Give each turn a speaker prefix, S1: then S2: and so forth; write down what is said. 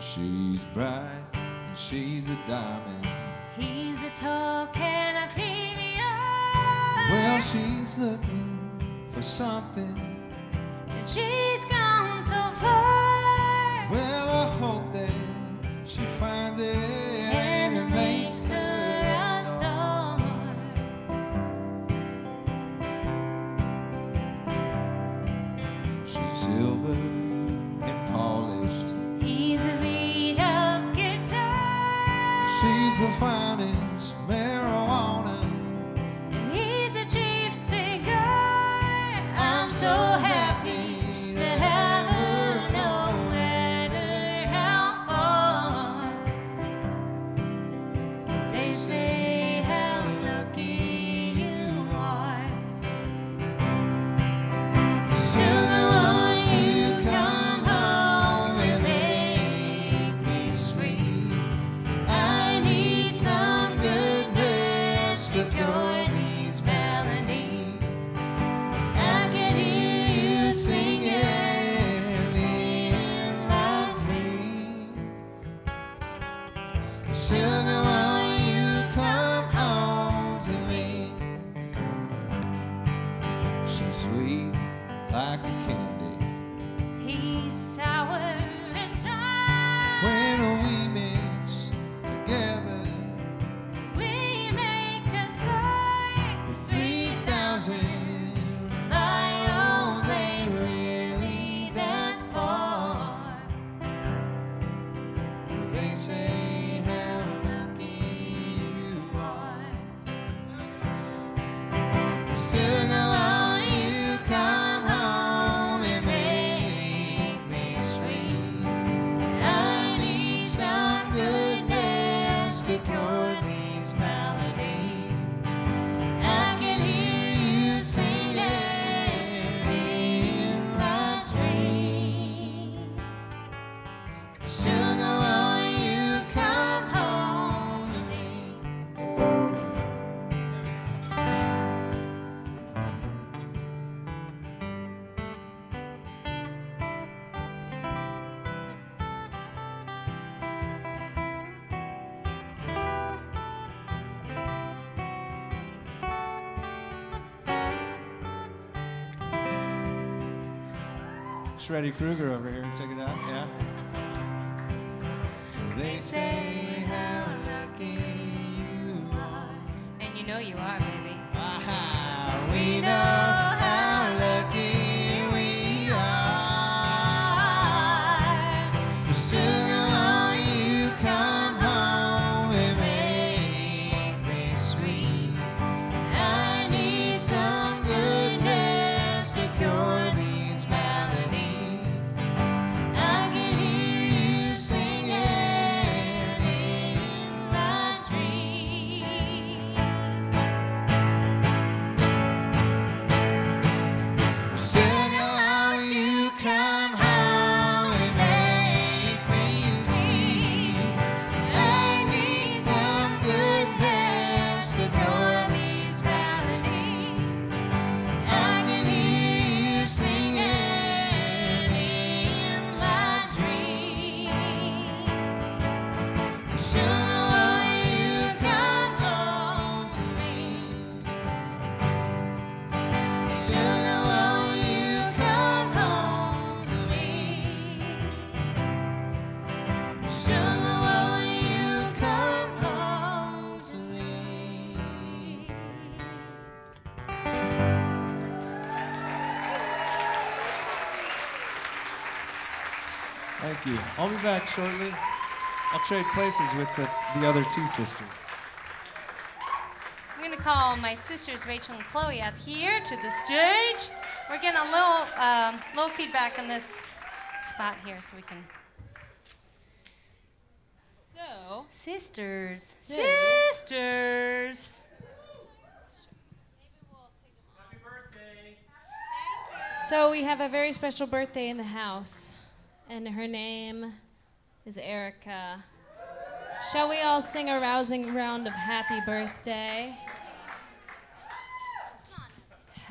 S1: She's bright and she's a diamond.
S2: He's a tall can of helium.
S1: Well, she's looking for something,
S2: And she's gone so far.
S1: well, I hope that she finds it and it makes her a star. She's silver and polished.
S2: He's a beat-up guitar.
S1: She's the finest marijuana.
S2: And he's a chief cigar. I'm so happy to have her no matter how far. They say how lucky you are.
S1: Sugar, won't you come home and make me sweet? I need some goodness to cure these melodies. I can hear you singing in my dreams. Sugar, won't you come home to me? She's sweet like a candy.
S2: He's sour and dry.
S1: When we mix together
S2: We make a sky
S1: with 3,000
S2: miles
S1: ain't really that far. They say how lucky you are. Sugar, won't you come home and make me sweet? I need some goodness to cure these melodies. I can hear you singing in my dreams. Sugar, won't you come home to me? Shreddy Krueger over here. Check it out. Yeah. They say how lucky you are.
S2: And you know you are, baby.
S1: Aha, we know how lucky we are. Sugar, won't you come home and make me sweet? I need some goodness to cure these melodies. I can hear you singing in my dreams. Sugar, won't you come home and make me sweet? I need some goodness to cure these melodies. I can hear you singing in my dreams. Sugar, won't you come home to me? Sugar, won't you come home to me? Sugar, won't you come home to me? Thank you. I'll be back shortly. I'll trade places with the other two sisters.
S2: I'm gonna call my sisters Rachel and Chloe up here to the stage. We're getting a little feedback on this spot here, so we can.
S3: So,
S2: Sisters.
S3: Sis.
S2: Sisters.
S3: so we have a very special birthday in the house, and her name is Erica. Shall we all sing a rousing round of happy birthday?